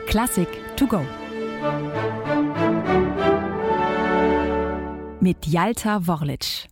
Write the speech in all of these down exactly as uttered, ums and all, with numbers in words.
Klassik to go. Mit Jalta Worlic.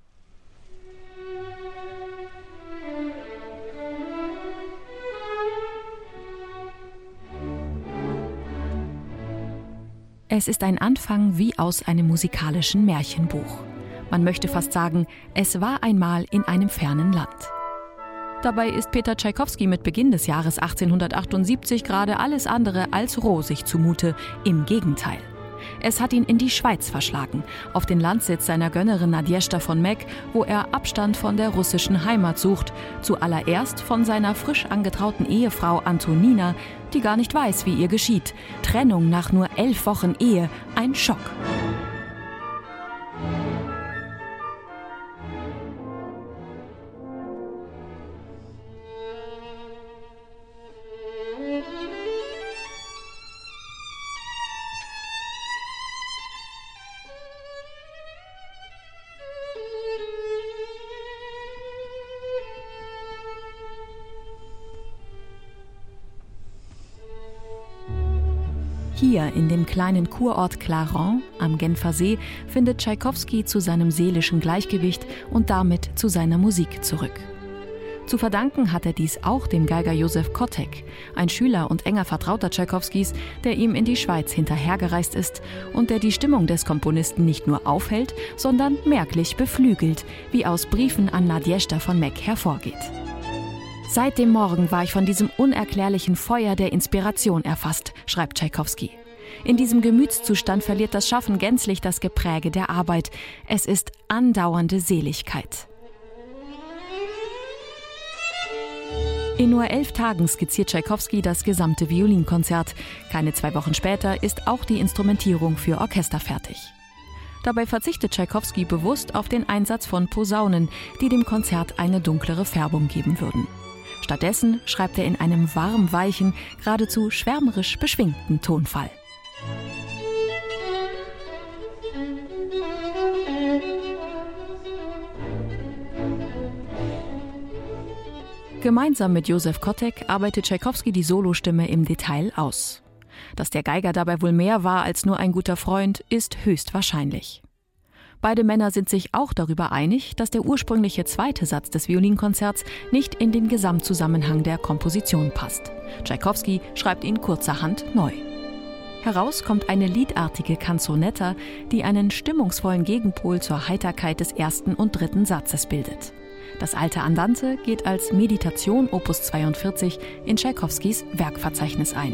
Es ist ein Anfang wie aus einem musikalischen Märchenbuch. Man möchte fast sagen, es war einmal in einem fernen Land. Dabei ist Peter Tschaikowski mit Beginn des Jahres achtzehnhundertachtundsiebzig gerade alles andere als rosig zumute. Im Gegenteil. Es hat ihn in die Schweiz verschlagen, auf den Landsitz seiner Gönnerin Nadjeżda von Meck, wo er Abstand von der russischen Heimat sucht. Zuallererst von seiner frisch angetrauten Ehefrau Antonina, die gar nicht weiß, wie ihr geschieht. Trennung nach nur elf Wochen Ehe, ein Schock. Hier in dem kleinen Kurort Clarens am Genfer See findet Tschaikowski zu seinem seelischen Gleichgewicht und damit zu seiner Musik zurück. Zu verdanken hat er dies auch dem Geiger Josef Kotek, ein Schüler und enger Vertrauter Tschaikowskis, der ihm in die Schweiz hinterhergereist ist und der die Stimmung des Komponisten nicht nur aufhält, sondern merklich beflügelt, wie aus Briefen an Nadjeżda von Meck hervorgeht. Seit dem Morgen war ich von diesem unerklärlichen Feuer der Inspiration erfasst, schreibt Tschaikowski. In diesem Gemütszustand verliert das Schaffen gänzlich das Gepräge der Arbeit. Es ist andauernde Seligkeit. In nur elf Tagen skizziert Tschaikowski das gesamte Violinkonzert. Keine zwei Wochen später ist auch die Instrumentierung für Orchester fertig. Dabei verzichtet Tschaikowski bewusst auf den Einsatz von Posaunen, die dem Konzert eine dunklere Färbung geben würden. Stattdessen schreibt er in einem warm weichen, geradezu schwärmerisch beschwingten Tonfall. Gemeinsam mit Josef Kotek arbeitet Tschaikowski die Solostimme im Detail aus. Dass der Geiger dabei wohl mehr war als nur ein guter Freund, ist höchst wahrscheinlich. Beide Männer sind sich auch darüber einig, dass der ursprüngliche zweite Satz des Violinkonzerts nicht in den Gesamtzusammenhang der Komposition passt. Tschaikowski schreibt ihn kurzerhand neu. Heraus kommt eine liedartige Canzonetta, die einen stimmungsvollen Gegenpol zur Heiterkeit des ersten und dritten Satzes bildet. Das alte Andante geht als Meditation Opus zweiundvierzig in Tschaikowskis Werkverzeichnis ein.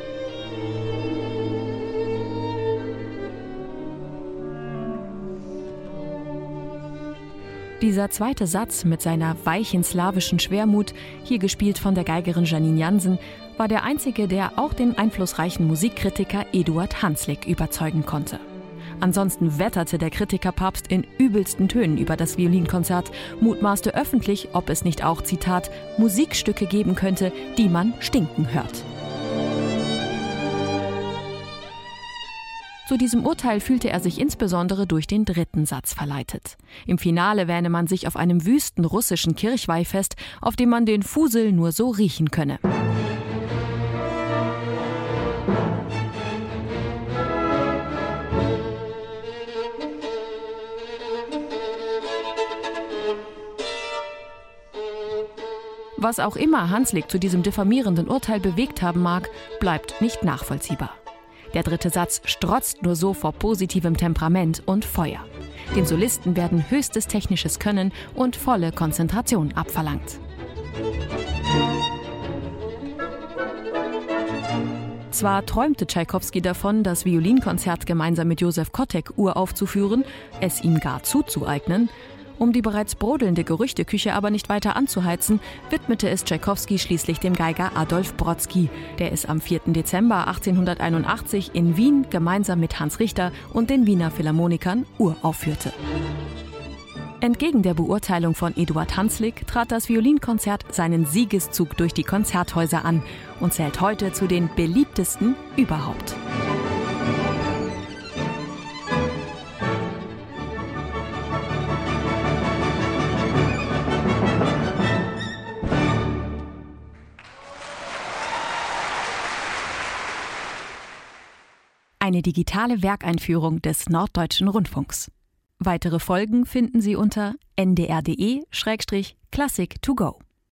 Dieser zweite Satz mit seiner weichen slawischen Schwermut, hier gespielt von der Geigerin Janine Jansen, war der einzige, der auch den einflussreichen Musikkritiker Eduard Hanslick überzeugen konnte. Ansonsten wetterte der Kritikerpapst in übelsten Tönen über das Violinkonzert, mutmaßte öffentlich, ob es nicht auch, Zitat, Musikstücke geben könnte, die man stinken hört. Zu diesem Urteil fühlte er sich insbesondere durch den dritten Satz verleitet. Im Finale wähne man sich auf einem wüsten russischen Kirchweihfest, auf dem man den Fusel nur so riechen könne. Was auch immer Hanslick zu diesem diffamierenden Urteil bewegt haben mag, bleibt nicht nachvollziehbar. Der dritte Satz strotzt nur so vor positivem Temperament und Feuer. Den Solisten werden höchstes technisches Können und volle Konzentration abverlangt. Zwar träumte Tschaikowski davon, das Violinkonzert gemeinsam mit Josef Kotek uraufzuführen, es ihm gar zuzueignen. Um die bereits brodelnde Gerüchteküche aber nicht weiter anzuheizen, widmete es Tschaikowski schließlich dem Geiger Adolf Brodsky, der es am vierten Dezember achtzehnhunderteinundachtzig in Wien gemeinsam mit Hans Richter und den Wiener Philharmonikern uraufführte. Entgegen der Beurteilung von Eduard Hanslick trat das Violinkonzert seinen Siegeszug durch die Konzerthäuser an und zählt heute zu den beliebtesten überhaupt. eine digitale Werkeinführung des Norddeutschen Rundfunks. Weitere Folgen finden Sie unter n d r punkt d e slash classic to go.